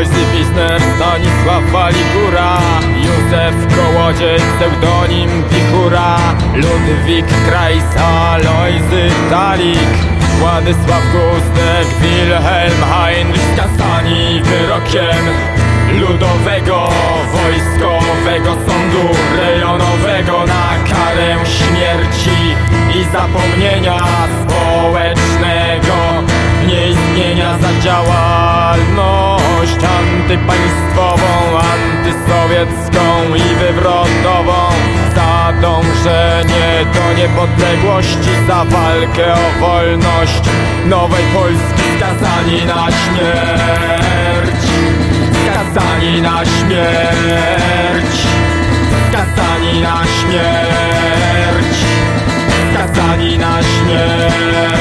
Alojzy Wisner, Stanisław Waligura, Józef Kołodziej, pseudonim Wichura, Ludwik Kreis, Alojzy Dalik, Władysław Gustek, Wilhelm Heinrich, skazani wyrokiem Ludowego Wojskowego Sądu Rejonowego na karę śmierci i zapomnienia społecznego, nieistnienia za działalność antypaństwową, antysowiecką i wywrotową, za dążenie do niepodległości, za walkę o wolność nowej Polski, skazani na śmierć, skazani na śmierć, skazani na śmierć, skazani na śmierć.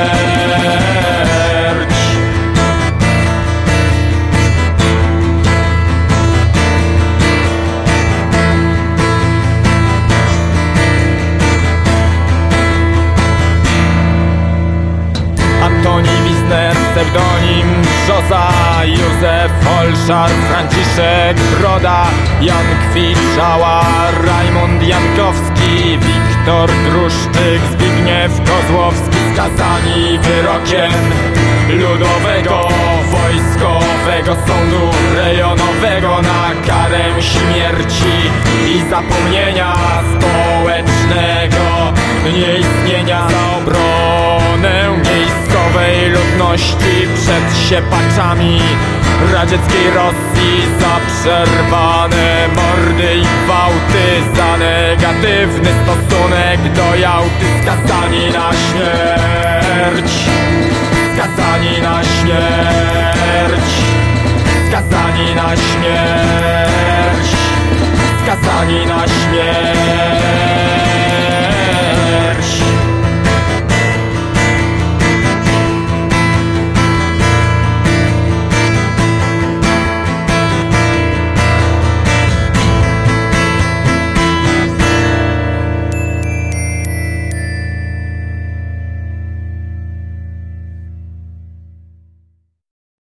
Antoni Wisner, pseudonim Brzoza, Józef Olszar, Franciszek Broda, Jan Kwitrzała, Rajmund Jankowski, Wiktor Gruszczyk, Zbigniew Kozłowski, skazani wyrokiem Ludowego Wojskowego Sądu Rejonowego na karę śmierci i zapomnienia społecznego, nieistnienia, za obronę miejscowej ludności przed siepaczami radzieckiej Rosji, za przerwane mordy i gwałty, za negatywny stosunek do Jałty, skazani na śmierć,